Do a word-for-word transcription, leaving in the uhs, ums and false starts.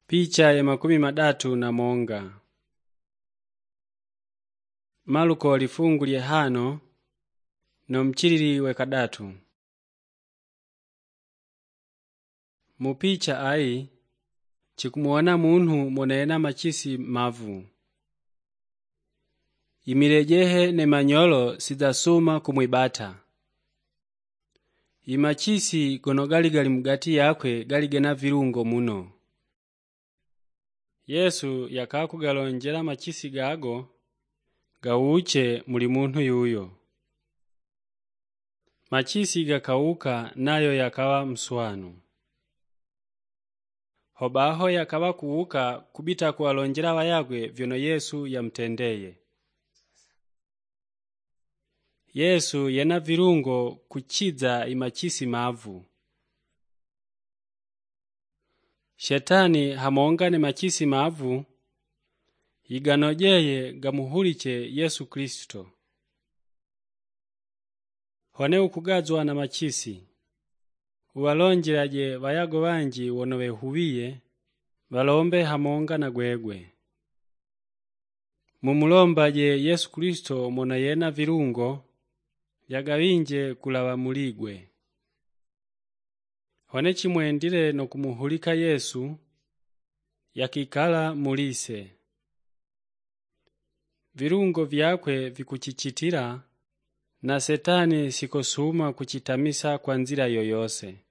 Picha ya makumi madatu na monga. Maluko lifungu lye hano no mchilili we kadatu. Mupicha ai chikumuona munhu monena machisi mavu. Imilejehe ne manyolo sidasuma kumwibata. Imachisi gono gali gali mugati yakwe gali gena virungo muno. Yesu yakakugalonjela machisi gago gawuche muli muntu yuyo. Machisi gakauka nayo yakawa mswanu. Hobaho yakawa kuuka kubita kuwalonjela wayagwe vyono Yesu yamtendeye. Yesu yena virungo kuchiza imachisi mavu. Shetani hamonga ne machisi mavu iganojeye gamuhuliche Yesu Kristo. Hone ukugazwa na machisi uwalonjelaje wayago wanji wono wehuwiye walombe hamonga na gwegwe. Mumulombaje Yesu Kristo mona yena virungo yagawinje kulawa muligwe. Hone chimwendile no kumuhulika Yesu yakikala mulise. Virungo vyakwe vikuchichitila na Setani sikosuma kuchitamisa kwa nzira yoyose.